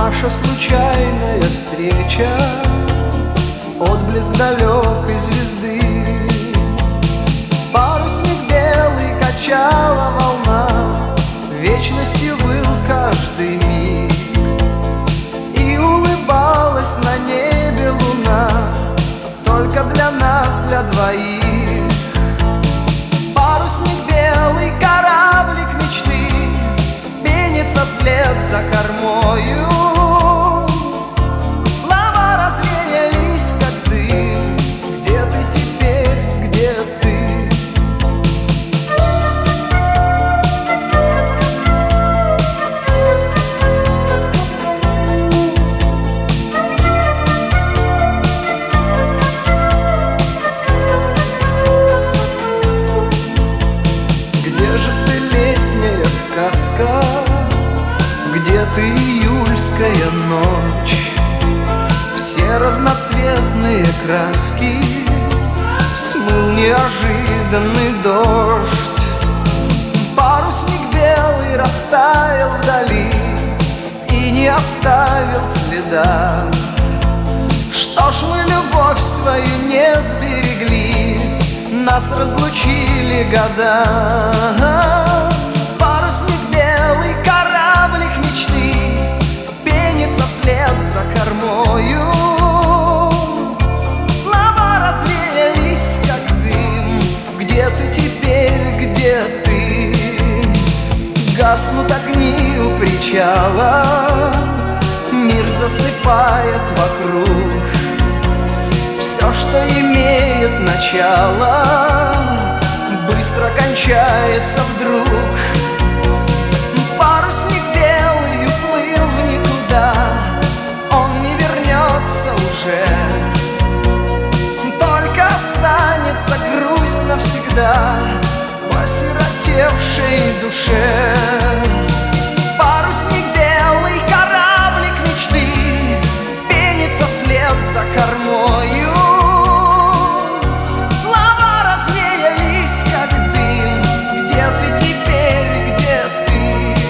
наша случайная встреча, отблеск далекой звезды. Парусник белый качала волна, вечностью был каждый миг. И улыбалась на небе луна, только для нас, для двоих. Парусник белый, кораблик мечты, пенится вслед за кормою. Слова развеялись, как дым. Где ты теперь, где ты? Сказка, где ты, июльская ночь? Все разноцветные краски смыл неожиданный дождь. Парусник белый растаял вдали и не оставил следа. Что ж мы любовь свою не сберегли, нас разлучили года. За кормою слова развеялись, как дым. Где ты теперь, где ты? Гаснут огни у причала, мир засыпает вокруг. Все, что имеет начало, быстро кончается вдруг. Парусник белый уплыл в никуда, только останется грусть навсегда в осиротевшей душе. Парусник белый, кораблик мечты, пенится вслед за кормою. Слова развеялись, как дым. Где ты теперь, где ты?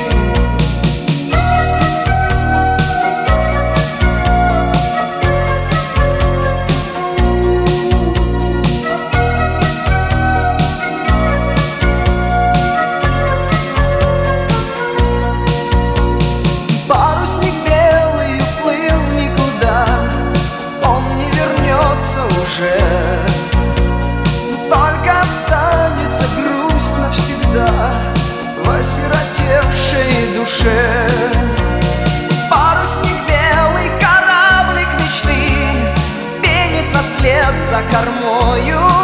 Только останется грусть навсегда в осиротевшей душе. Парусник белый, кораблик мечты, пенится вслед за кормою.